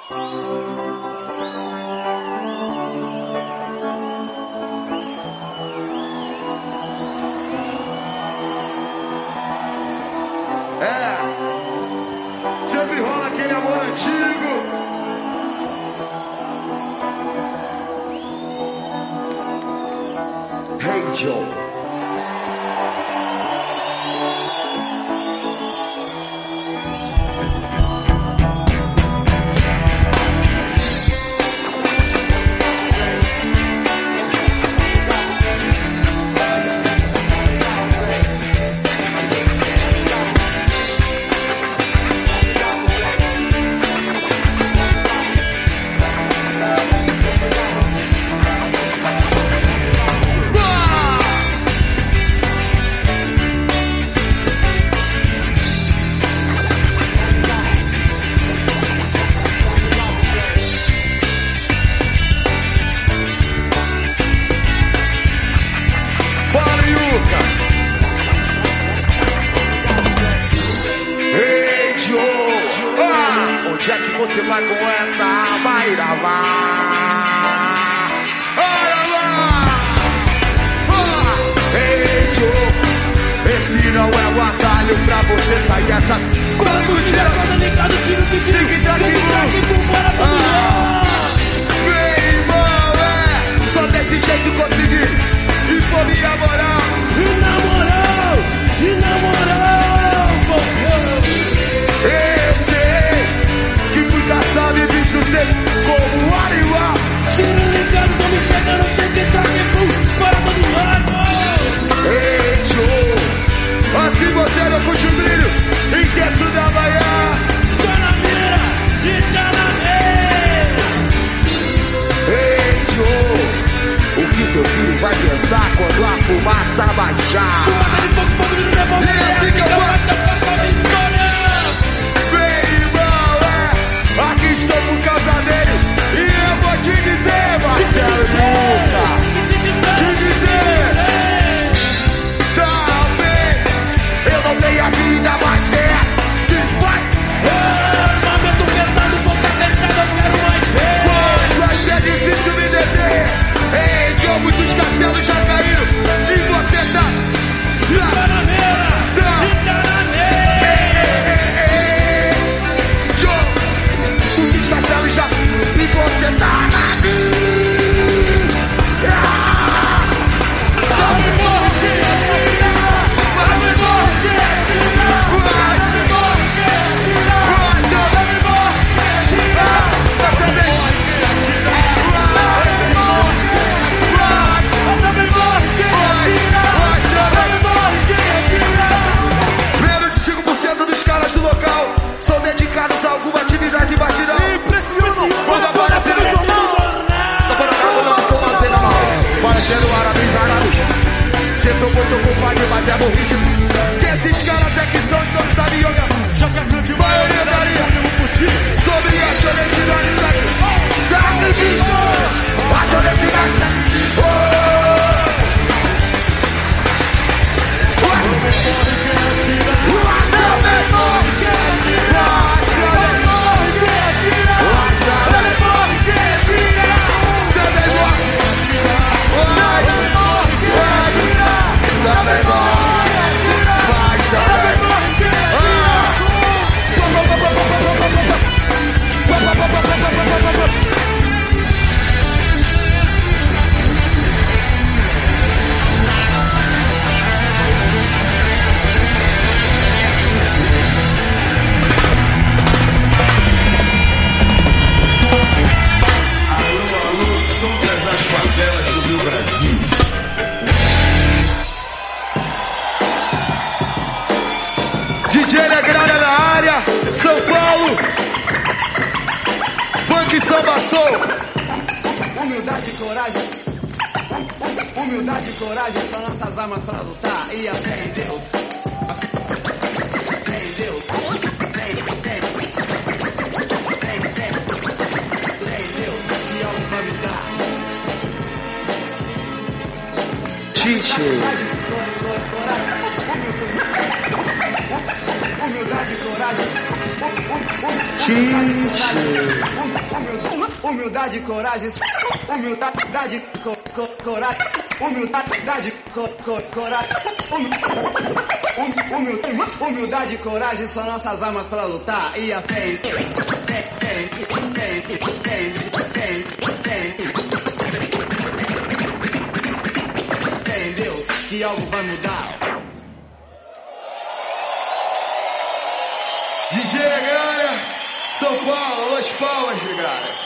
Sempre rola aquele amor antigo. Hey Joe. Onde é que você vai com essa? Vai lá! Olha lá! Ei, Joe, esse não é o atalho pra você sair dessa. Quando tiver a corda ligada, tiro que tiro que traque, vambora pra lá! Vem, irmão, só desse jeito consegui. E por minha moral, e na moral, sabe, bicho seco como animal. Tiro ligado, estamos chegando, tem que estar aqui, para todo lado. Ei, Joe, assim você não puxa o brilho, intenso da manhã. Tá na mira, e tá na meia. Ei, Joe, o que teu filho vai pensar quando a fumaça baixar? Fumaça de fogo, fogo de revólver, é assim que eu vou. Aqui estou por causa dele e eu vou te dizer, Marcelo te dizer, talvez eu não tenha vida mais perto que vai. Armamento pesado, boca fechada, eu quero mais ver. Pois vai ser difícil me deter. Ei, Joe, muitos castelos já caíram e você tá na mira, e tá na meia. Castelo já e você tá na vida. Menos de 5% dos caras do local são dedicados a alguma atividade de batidão. Parecendo árabes. Cê tocou compadre, mas é morrido. Que esses caras é que são todos da yoga. Joga grande Maioria daria sobre a chonetidade da sacrifício. A chonetidade. DJ Negrada na área, São Paulo, Funk Samba Soul. Humildade e coragem, humildade e coragem são nossas armas para lutar e a fé em Deus. Fé em Deus. Fé em Deus, que algo vai me dar. Humildade e coragem. Humildade, coragem, humildade, coragem, humildade, coragem, humildade e coragem são nossas armas pra lutar. E a fé em Deus que algo vai mudar. DJ Leganha, São Paulo, Las Palmas, ligado.